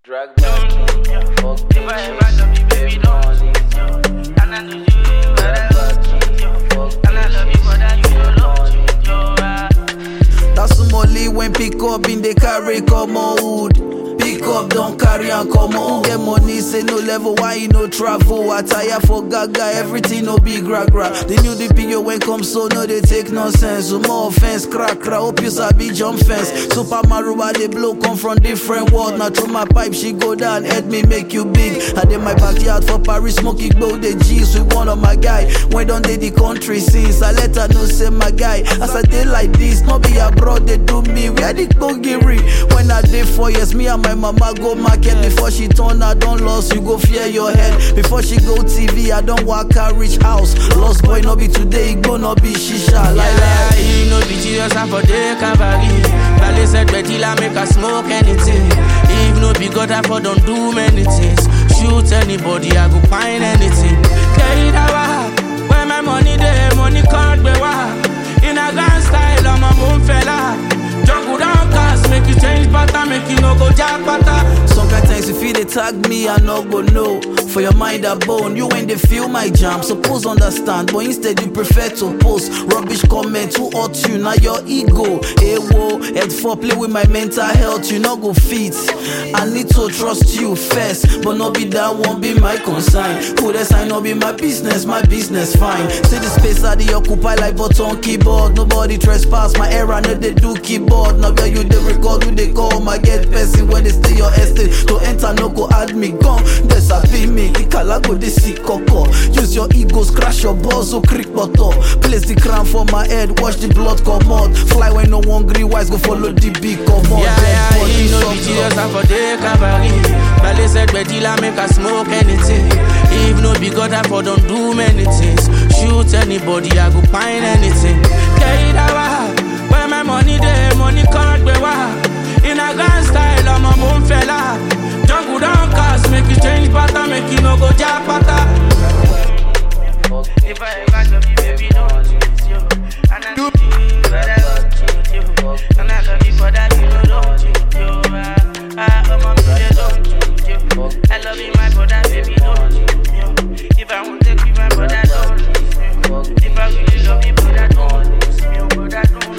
Drag back, fuck bitches, baby, money. And I know you, but I love you. And I love you, but I love you. That's some Molly when pick up in the carry come out. Pick up, don't carry and come on. Get money, say no level, why you no travel? I tire for gaga, everything no big gra-gra. They knew the video when come so no they take nonsense. So more offense, crack, hope you sabi jump fence. Super Maruba, they blow come from different world. Now through my pipe, she go down, head me make you big. I did my backyard for Paris, smoking blow the G's with one of my guy. When don't they the country since I let her know say my guy. As I did like this, no be abroad, they do me. Where the Kogiri? When I did 4 years, me and my mama go market. Before she turn, I don't lost, you go fear your head. Before she go TV, I don't walk her rich house. Lost boy no be today, it go no be shisha. Like you know be Jesus and for the cavalry. Valley said Betty la make her smoke anything. If no be God I for don't do many things. Shoot anybody, I go find anything. Carry that where my money there, money can't be wa. In a grand style, I'm a moon fella. Jungle down cast, make you change pattern, make you no go jack pattern. Some kind times if you they tag me, I no go know. For your mind a bone, you ain't they feel my jam. Suppose understand, but instead you prefer to post rubbish comments who hurt you, now your ego. Hey whoa, head for play with my mental health, you no go fit. I need to trust you first, but no be that won't be my concern. Who the sign no be my business fine. See the space I the occupy like button keyboard. Nobody trespass my era, no they do keyboard. Now where you they record, who they call my get person when they stay your estate. To enter no go add me gun, disappear me. Ikala go they see coco. Use your egos, crash your balls, so creep bottle. Place the crown for my head, watch the blood come out. Fly when no one green wise, go follow the big come out. Yeah, you know be Jesus and for the cavalry. Valley said Betty la make her smoke anything. If no be God I for don't do many things. Shoot anybody, I go find anything. Carry that where my money there, money can't be wa. In a grand style, I'm a moon fella. Jungle down cast, make you change pattern, make you no go jack pattern. If I ever love you, baby, don't choose you. And I love you, but I don't choose you. And I love you for that, you know, don't choose you. I'm a baby, don't choose you. I love you, my brother, baby, don't choose you. If I won't take you, my brother, don't choose you. If I really love you, brother, don't choose me, brother, don't.